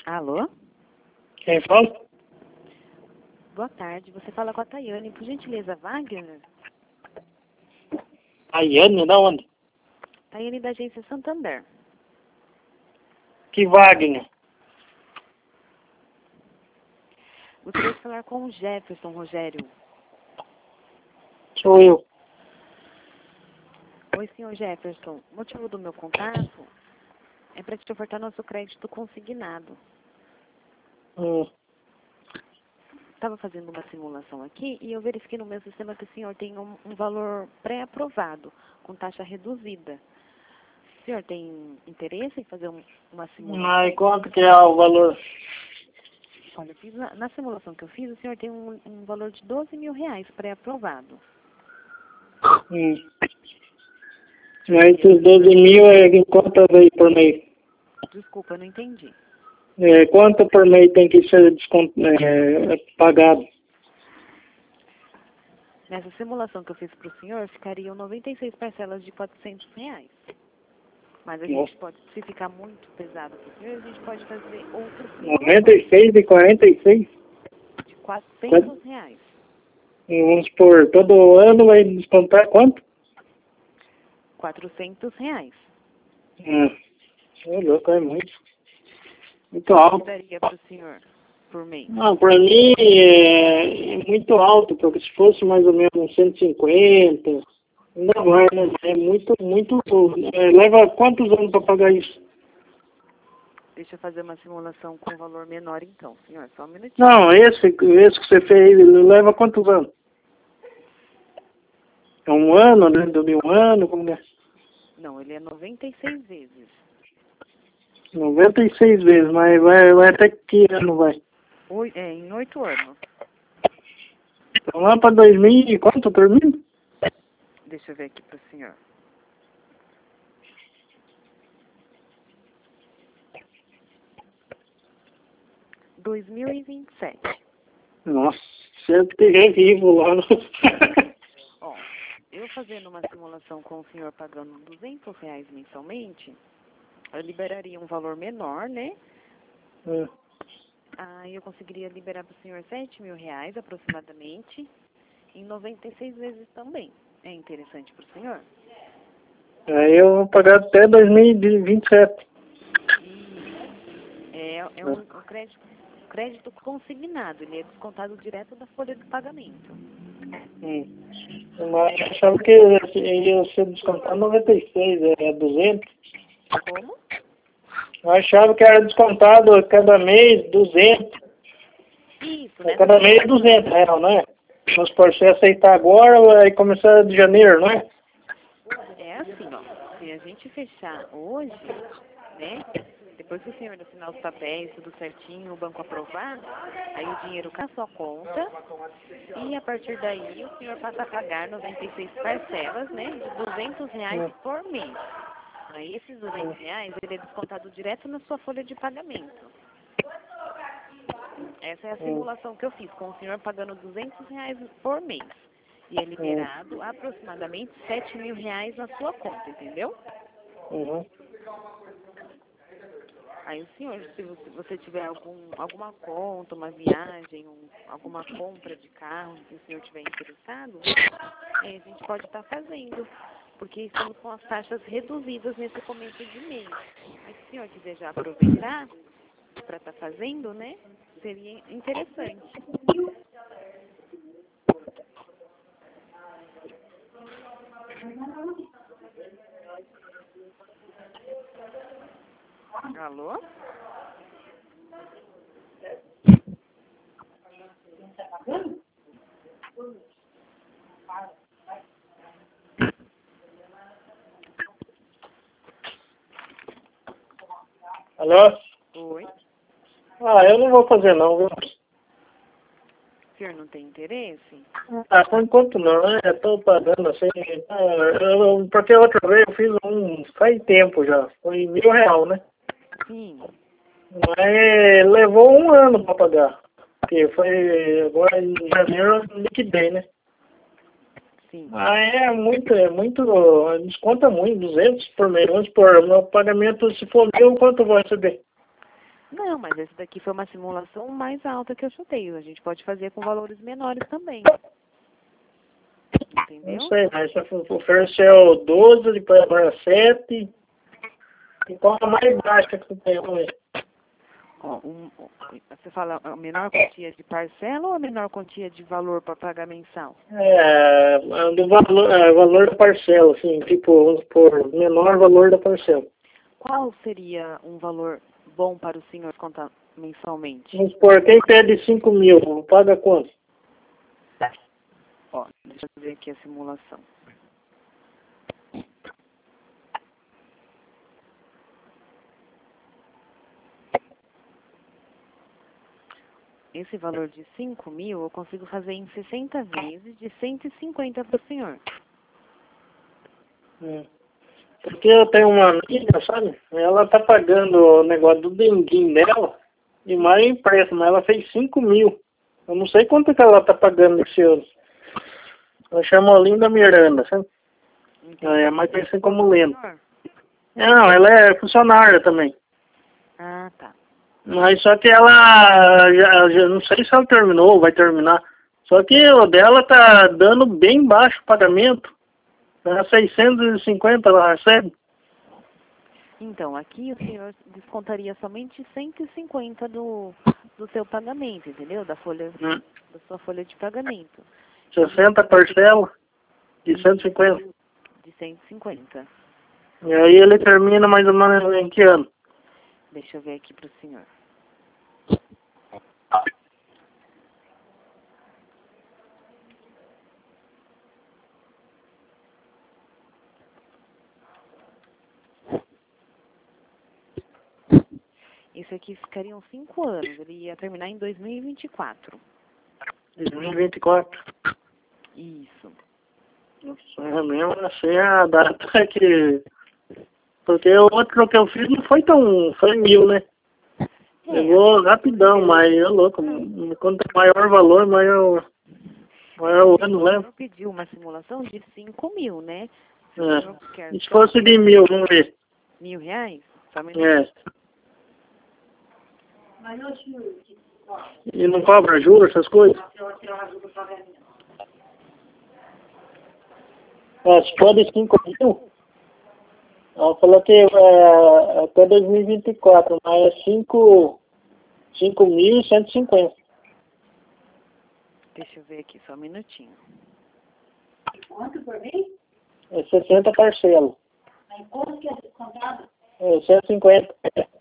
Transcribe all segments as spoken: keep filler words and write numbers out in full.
Alô? Quem fala? Boa tarde. Você fala com a Tayane. Por gentileza, Wagner? Tayane, da onde? Tayane da agência Santander. Que Wagner? Gostaria de falar com o Jefferson, Rogério. Sou eu. Oi, senhor Jefferson. O motivo do meu contato é para te ofertar nosso crédito consignado. Hum. Estava fazendo uma simulação aqui e eu verifiquei no meu sistema que o senhor tem um, um valor pré-aprovado, com taxa reduzida. O senhor tem interesse em fazer um, uma simulação? Mas quanto que é o valor? Olha, eu fiz na, na simulação que eu fiz, o senhor tem um, um valor de doze mil reais pré-aprovado. Hum. Mas esses doze mil é em quanto aí por mês? Desculpa, eu não entendi. É, quanto por mês tem que ser descont... é, pagado? Nessa simulação que eu fiz para o senhor, ficariam noventa e seis parcelas de quatrocentos reais. Mas a gente pode, se ficar muito pesado para o senhor, a gente pode fazer outras noventa e seis e quarenta e seis? de quatrocentos reais. E vamos por todo ano vai descontar quanto? quatrocentos reais. Hum. É louco, é muito. Muito alto. Daria para o senhor por mês? Não, para mim é, é muito alto, porque se fosse mais ou menos uns cento e cinquenta, ainda vai, né? É muito, muito. É, leva quantos anos para pagar isso? Deixa eu fazer uma simulação com valor menor então, senhor. Só um minutinho. Não, esse, esse que você fez, ele leva quantos anos? É um ano, né? De um ano, como é? Não, ele é noventa e seis vezes. noventa e seis vezes, mas vai, vai até que ano vai? Oi, é, em oito anos. Então lá para dois mil e quanto termina? Deixa eu ver aqui para o senhor. dois mil e vinte e sete. Nossa, se eu estiver vivo lá no... Ó, eu fazendo uma simulação com o senhor pagando duzentos reais mensalmente, eu liberaria um valor menor, né? É. Aí eu conseguiria liberar para o senhor sete mil reais aproximadamente, em noventa e seis vezes também. É interessante para o senhor? Aí eu vou pagar até dois mil e vinte e sete. É, é um, um crédito, crédito consignado, ele é descontado direto da folha de pagamento. Hum. Mas eu achava que ia ser descontado noventa e seis, é duzentos. Como? Eu achava que era descontado cada mês duzentos. Isso, É, né? cada mês é duzentos reais, não é? Mas por você aceitar agora, vai começar de janeiro, não é? É assim, ó, se a gente fechar hoje, né, depois que o senhor assinar os papéis, tudo certinho, o banco aprovar, aí o dinheiro cai na sua conta e a partir daí o senhor passa a pagar noventa e seis parcelas, né, de duzentos reais por mês. Aí esses duzentos reais, ele é descontado direto na sua folha de pagamento. Essa é a simulação que eu fiz, com o senhor pagando duzentos reais por mês. E é liberado aproximadamente sete mil reais na sua conta, entendeu? Uhum. Aí o senhor, se você, você tiver algum, alguma conta, uma viagem, um, alguma compra de carro, se o senhor estiver interessado, aí a gente pode estar fazendo, porque estamos com as taxas reduzidas nesse começo de mês. Mas se o senhor quiser já aproveitar para estar fazendo, né, seria interessante. Alô? Alô? Oi? Ah, eu não vou fazer não, viu? O senhor não tem interesse? Ah, por enquanto não, né? Eu tô pagando assim. Ah, eu, porque outra vez eu fiz um faz tempo já. Foi mil real, né? Sim. Mas levou um ano para pagar. Porque foi agora em janeiro eu liquidei, né? Sim. Ah, é muito, é muito, desconta muito, duzentos por mês, vamos por meu pagamento, se for mil, quanto eu vou receber? Não, mas esse daqui foi uma simulação mais alta que eu chutei. A gente pode fazer com valores menores também. Entendeu? Não sei, mas você ofereceu doze, depois agora sete. E qual a mais baixa que você tem hoje? Ó, um, você fala a menor quantia de parcela ou a menor quantia de valor para pagar mensal? É, do valor, é, valor da parcela, assim, tipo, vamos supor, menor valor da parcela. Qual seria um valor bom para o senhor contar mensalmente? Vamos supor, quem pede cinco mil, paga quanto? Ó, deixa eu ver aqui a simulação. Esse valor de cinco mil eu consigo fazer em sessenta vezes de cento e cinquenta para o senhor. Hum. Porque eu tenho uma amiga, sabe? Ela tá pagando o negócio do denguinho dela e mais empréstimo. Ela fez cinco mil. Eu não sei quanto que ela tá pagando esse ano. Ela chama Olinda Miranda, sabe? Ela é mais conhecida como Lenda. Não, ela é funcionária também. Ah, tá. Mas só que ela, já, já não sei se ela terminou ou vai terminar. Só que o dela tá dando bem baixo o pagamento. Tá seiscentos e cinquenta ela recebe. Então, aqui o senhor descontaria somente cento e cinquenta do, do seu pagamento, entendeu? Da folha, Hum. da sua folha de pagamento. sessenta parcela de cento e cinquenta. De cento e cinquenta. E aí ele termina mais ou menos em que ano? Deixa eu ver aqui para o senhor. Isso aqui ficariam cinco anos. Ele ia terminar em dois mil e vinte e quatro. dois mil e vinte e quatro. Isso. É mesmo, achei a data que... Porque o outro que eu fiz não foi tão... Foi mil, né? É. Levou rapidão, mas é louco. Quanto maior o valor, maior, maior o ano O leva. senhor pediu uma simulação de cinco mil, né? Se o É. senhor quer E se só fosse de mil, vamos ver. mil reais? Só um É. E não cobra juros, essas coisas? É, se for de cinco mil, ela falou que é até dois mil e vinte e quatro, mas é cinco mil e cento e cinquenta. Deixa eu ver aqui, só um minutinho. Quanto por mês? É sessenta parcelas. Aí quanto que é descontado? É cento e cinquenta.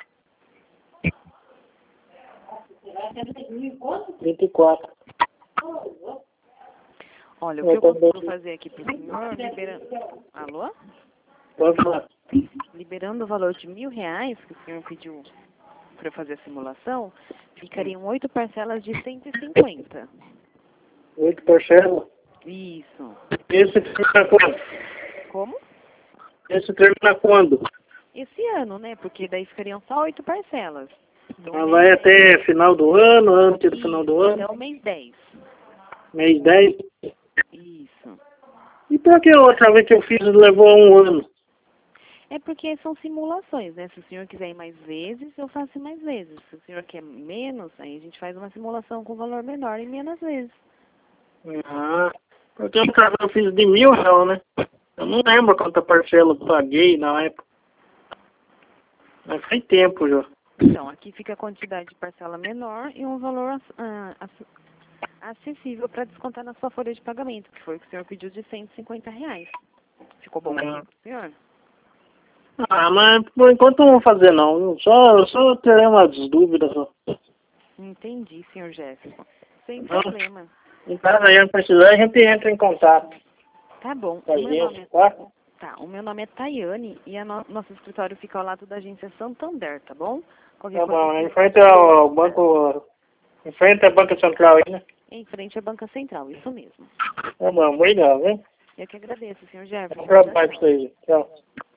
Será que é dois mil e quanto? vinte e quatro. Oh, Olha, o que eu consigo fazer aqui para o senhor, liberando... Alô? Vamos lá. Liberando o valor de mil reais que o senhor pediu para eu fazer a simulação, ficariam oito parcelas de cento e cinquenta. oito parcelas. Isso. Esse termina quando? Como? Esse termina quando? Esse ano, né? Porque daí ficariam só oito parcelas. Então, Ela vai até final do ano, antes do final do ano. Até o mês dez. Mês dez. Isso. E por que a outra vez que eu fiz levou um ano? É porque são simulações, né? Se o senhor quiser ir mais vezes, eu faço mais vezes. Se o senhor quer menos, aí a gente faz uma simulação com valor menor e menos vezes. Ah, porque outra vez eu fiz de mil reais, né? Eu não lembro quanta parcela eu paguei na época. Mas faz tempo já. Então, aqui fica a quantidade de parcela menor e um valor ah, acessível para descontar na sua folha de pagamento, que foi o que o senhor pediu de cento e cinquenta reais. Ficou bom Ah. aqui pro senhor? Ah, mas por enquanto não vou fazer não. Só, só terei umas dúvidas. Só. Entendi, senhor Jefferson. Sem Ah. problema. Em caso aí precisar, a gente entra em contato. Tá bom. Tá O meu gente, nome é... tá? Tá, o meu nome é Tayane e a no... nosso escritório fica ao lado da agência Santander, tá bom? Qualquer Tá coisa bom, que- em frente ao banco, em frente à banca central aí, né? Em frente à Banca Central, isso mesmo. Tá bom, obrigado, hein? Eu que agradeço, senhor Jefferson. Um trabalho pra vocês. Tchau.